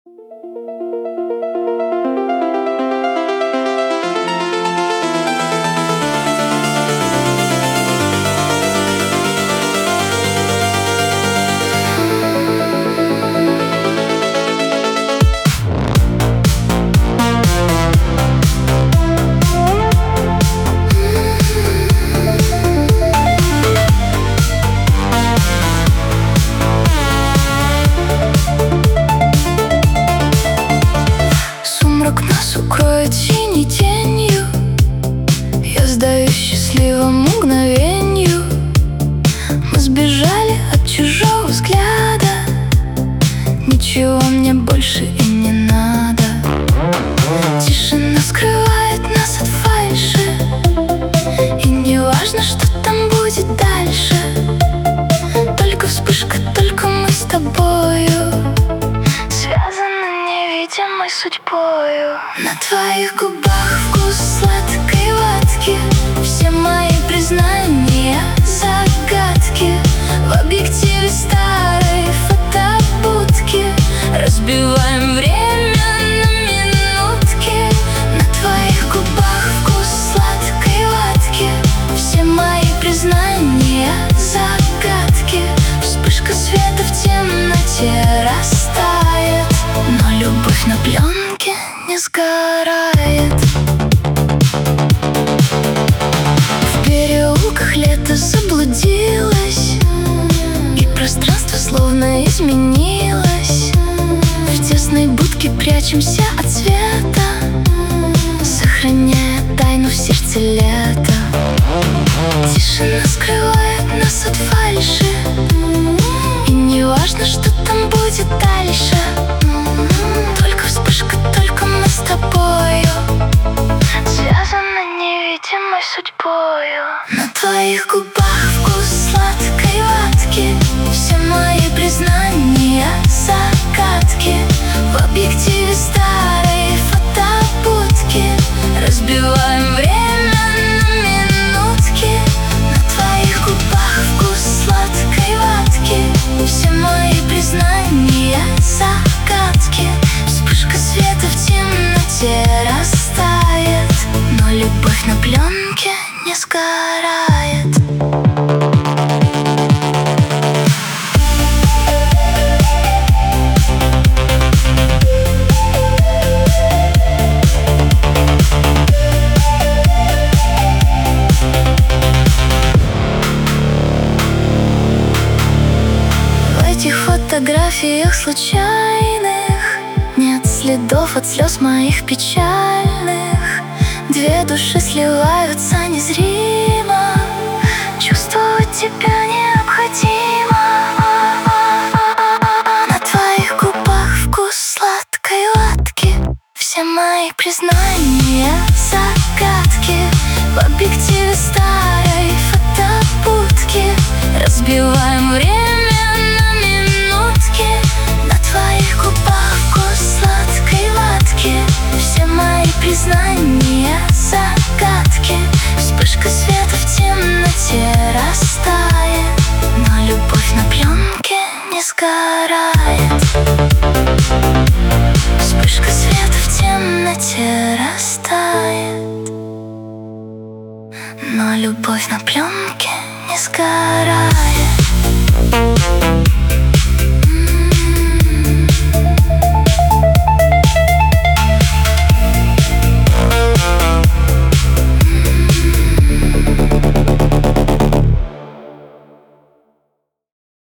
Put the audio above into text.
Нас укроет синей тенью. Я сдаюсь счастливому мгновению. Мы сбежали от чужого взгляда. Ничего мне больше и не надо. Тишина скрывает нас от фальши, и не важно, что там будет дальше. Только вспышка, только мы с тобою, связаны невидимой судьбою. На твоих губах вкус сладкой ватки. Все мои признания загадки. В объективе старой фотобудки разбиваем время на минутки. На твоих губах вкус сладкой ватки. Все мои признания загадки. Вспышка света в темноте растает, но любовь на пленке не сгорает. В переулках лето заблудилось, и пространство словно изменилось. В тесной будке прячемся от света, сохраняя тайну в сердце лета. Тишина скрывает нас от фальши, и не важно, что там будет дальше. Только вспышка, только мы с тобою, связаны невидимой судьбою. На твоих губах вкус сладкой ватки. Все мои признания загадки. В объективе старой фотобудки разбиваем время на минутки. На твоих губах вкус сладкой ватки. Все мои признания загадки. Вспышка света в темноте растает, но любовь на пленке не сгорает. В этих фотографиях случайных нет следов от слез моих печальных. Две души сливаются незримо. Чувствовать тебя необходимо. На твоих губах вкус сладкой ватки. Все мои признания загадки. В объективе старой фотобудки разбиваем время на минутки. На твоих губах вкус сладкой ватки. Все мои признания загадки. Вспышка света в темноте растает, но любовь на пленке не сгорает. Вспышка света в темноте растает, но любовь на пленке не сгорает.